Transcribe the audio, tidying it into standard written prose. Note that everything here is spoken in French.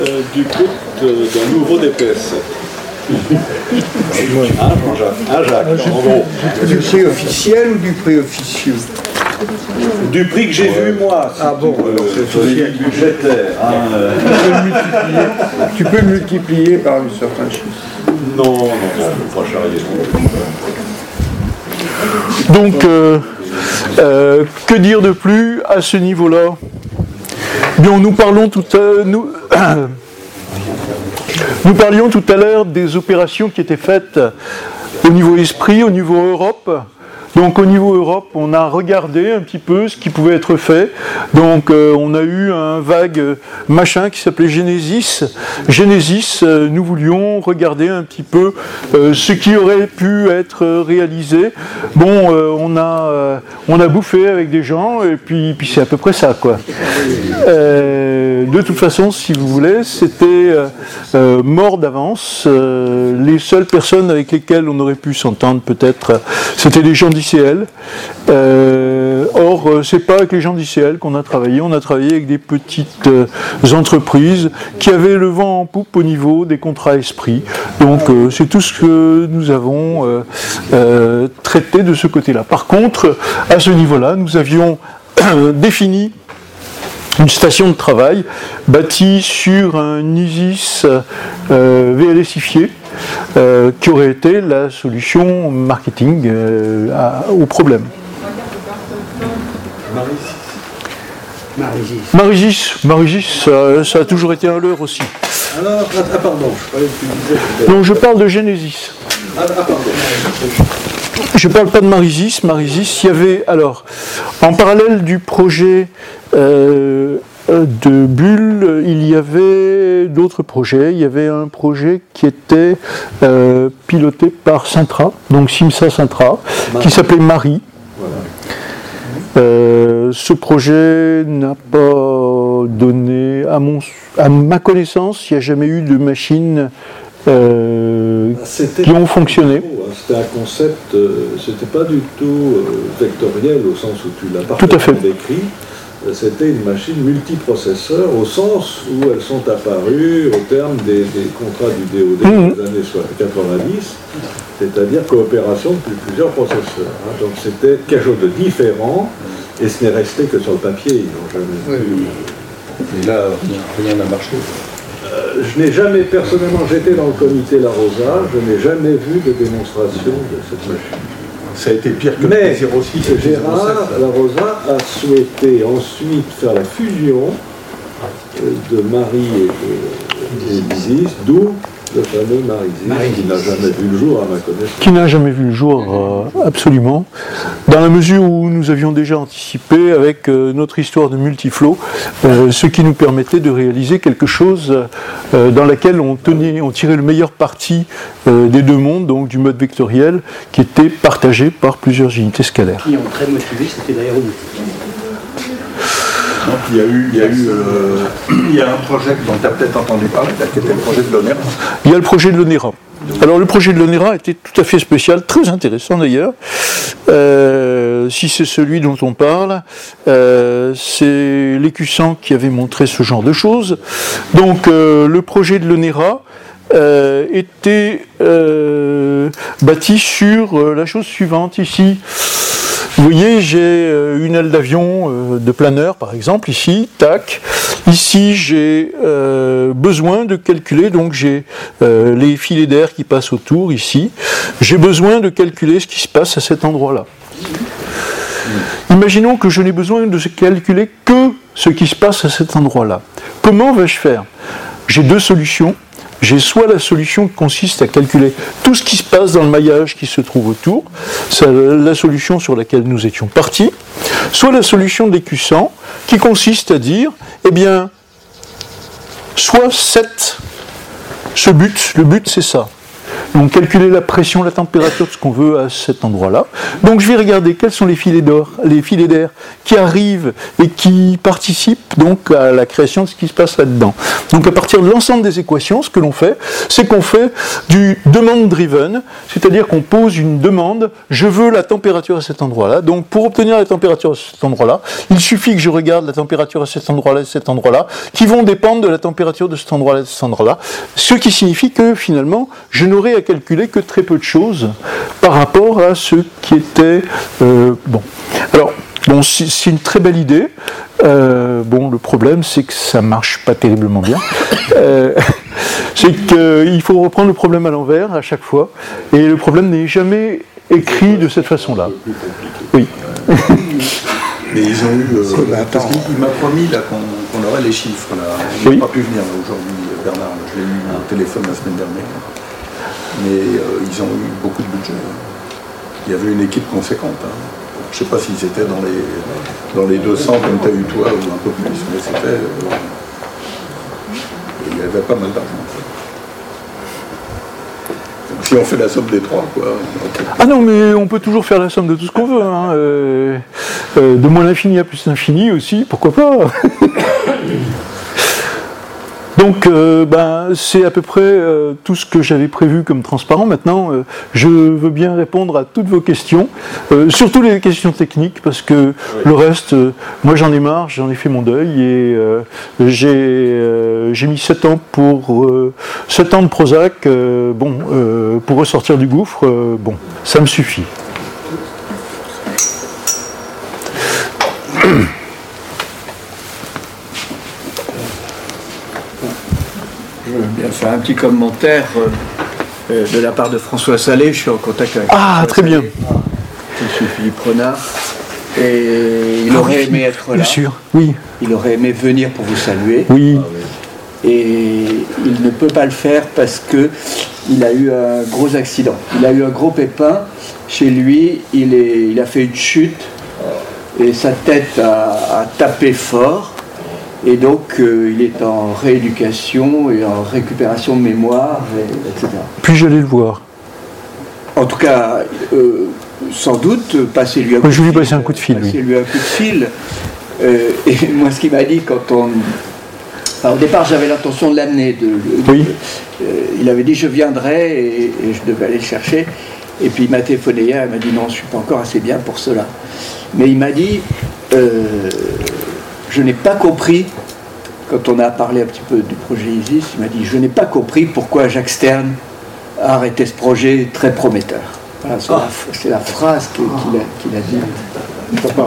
Du coup, d'un nouveau DPS. Un Jacques, en gros. Du prix officiel ou du prix officieux? Du prix que j'ai vu moi. Ah bon, alors c'est officiel. Budgétaire. Tu peux multiplier par un certain chiffre. Non, faut pas charrier. Donc, que dire de plus à ce niveau-là? Bien, nous parlions tout à l'heure des opérations qui étaient faites au niveau esprit, au niveau Europe. Donc au niveau Europe, on a regardé un petit peu ce qui pouvait être fait. Donc on a eu un vague machin qui s'appelait Genesis. Genesis, nous voulions regarder un petit peu ce qui aurait pu être réalisé. Bon, on a bouffé avec des gens et puis c'est à peu près ça, quoi. De toute façon, si vous voulez, c'était mort d'avance. Les seules personnes avec lesquelles on aurait pu s'entendre peut-être, c'était les gens d'ICL. Or, c'est pas avec les gens d'ICL qu'on a travaillé. On a travaillé avec des petites entreprises qui avaient le vent en poupe au niveau des contrats esprits. Donc, c'est tout ce que nous avons traité de ce côté-là. Par contre, à ce niveau-là, nous avions défini une station de travail bâtie sur un ISIS VLSifié qui aurait été la solution marketing au problème. Marysis, ça a toujours été un leurre aussi. Alors, pardon, je parlais de Non, je parle de Genesis. pardon. Je ne parle pas de Marysis. Marysis, il y avait, alors, en parallèle du projet de Bulle, il y avait d'autres projets. Il y avait un projet qui était piloté par Sintra, donc Simsa Sintra, qui s'appelait Marie. Voilà. Ce projet n'a pas donné, à ma connaissance, il n'y a jamais eu de machines qui ont fonctionné. C'était un concept, c'était pas du tout vectoriel au sens où tu l'as parfaitement décrit. C'était une machine multiprocesseur au sens où elles sont apparues au terme des contrats du DOD des années 90, c'est-à-dire coopération depuis plusieurs processeurs. Donc c'était quelque chose de différent et ce n'est resté que sur le papier. Ils n'ont jamais pu. Et là, rien n'a marché. Je n'ai jamais, personnellement, j'étais dans le comité La Rosa, je n'ai jamais vu de démonstration de cette machine. Ça a été pire que mais le P06. Gérard La Rosa a souhaité ensuite faire la fusion de Marie et d'Isis, d'où le fameux Marysis, qui n'a jamais vu le jour à ma connaissance. Qui n'a jamais vu le jour, absolument. Dans la mesure où nous avions déjà anticipé avec notre histoire de multiflow, ce qui nous permettait de réaliser quelque chose dans laquelle on tirait le meilleur parti des deux mondes, donc du mode vectoriel, qui était partagé par plusieurs unités scalaires. Qui ont très motivé, c'était l'aéronautique. Donc, il y a un projet dont tu as peut-être entendu parler, qui était le projet de l'ONERA. Il y a le projet de l'ONERA. Alors le projet de l'ONERA était tout à fait spécial, très intéressant d'ailleurs. Si c'est celui dont on parle, c'est l'EQCent qui avait montré ce genre de choses. Donc le projet de l'ONERA était bâti sur la chose suivante ici. Vous voyez, j'ai une aile d'avion de planeur, par exemple, ici, tac. Ici, j'ai besoin de calculer, donc j'ai les filets d'air qui passent autour, ici. J'ai besoin de calculer ce qui se passe à cet endroit-là. Imaginons que je n'ai besoin de calculer que ce qui se passe à cet endroit-là. Comment vais-je faire? J'ai deux solutions. J'ai soit la solution qui consiste à calculer tout ce qui se passe dans le maillage qui se trouve autour, c'est la solution sur laquelle nous étions partis, soit la solution de l'EQCent qui consiste à dire, eh bien, soit 7, le but c'est ça. Donc calculer la pression, la température de ce qu'on veut à cet endroit-là. Donc je vais regarder quels sont les filets d'air qui arrivent et qui participent donc à la création de ce qui se passe là-dedans. Donc à partir de l'ensemble des équations, ce que l'on fait, c'est qu'on fait du demand driven, c'est-à-dire qu'on pose une demande, je veux la température à cet endroit-là. Donc pour obtenir la température à cet endroit-là, il suffit que je regarde la température à cet endroit-là et cet endroit-là, qui vont dépendre de la température de cet endroit-là et de cet endroit-là. Ce qui signifie que finalement, je n'aurai à calculer que très peu de choses par rapport à ce qui était bon. Alors, bon, c'est une très belle idée. Bon, le problème, c'est que ça marche pas terriblement bien. C'est qu'il faut reprendre le problème à l'envers à chaque fois, et le problème n'est jamais écrit de cette façon-là. Oui. Mais ils ont eu. Parce qu'il m'a promis là, qu'on aurait les chiffres. Là. Il n'a pas pu venir là, aujourd'hui, Bernard. Je l'ai eu au téléphone la semaine dernière. Mais ils ont eu beaucoup de budget. Il y avait une équipe conséquente. Hein. Je ne sais pas si c'était dans les 200 comme tu as eu toi ou un peu plus, mais c'était. Il y avait pas mal d'argent. Si on fait la somme des trois, quoi. Ah non, mais on peut toujours faire la somme de tout ce qu'on veut. Hein. De moins l'infini à plus l'infini aussi, pourquoi pas. Donc, c'est à peu près tout ce que j'avais prévu comme transparent. Maintenant, je veux bien répondre à toutes vos questions, surtout les questions techniques, parce que le reste, moi j'en ai marre, j'en ai fait mon deuil, et j'ai mis 7 ans pour 7 ans de Prozac, pour ressortir du gouffre, bon, ça me suffit. Je veux bien faire un petit commentaire de la part de François Salé. Je suis en contact avec François très Salé, bien. Je suis Philippe Renard. Et il aurait aimé être là. Bien sûr, oui. Il aurait aimé venir pour vous saluer. Oui. Et il ne peut pas le faire parce qu'il a eu un gros accident. Il a eu un gros pépin. Chez lui, il a fait une chute et sa tête a tapé fort. Et donc, il est en rééducation et en récupération de mémoire, etc. Puis-je aller le voir? En tout cas, sans doute, passez-lui un coup de fil. Je vais lui passer un coup de fil. Passez-lui un coup de fil. Et moi, ce qu'il m'a dit quand on... Alors, au départ, j'avais l'intention de l'amener. Oui. Il avait dit, je viendrai et je devais aller le chercher. Et puis, il m'a téléphoné hier, il m'a dit, non, je ne suis pas encore assez bien pour cela. Mais il m'a dit... je n'ai pas compris, quand on a parlé un petit peu du projet ISIS, il m'a dit, je n'ai pas compris pourquoi Jacques Stern a arrêté ce projet très prometteur. Voilà, c'est la phrase qu'il a dit.